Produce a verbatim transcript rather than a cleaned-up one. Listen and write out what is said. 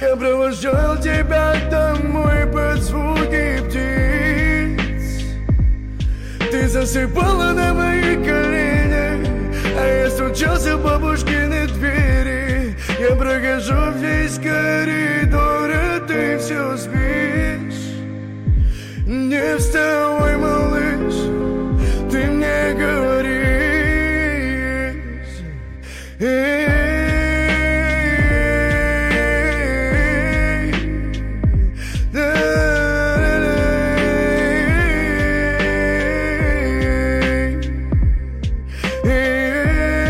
Я провожал тебя домой под звуки птиц. Ты засыпала на моих коленях.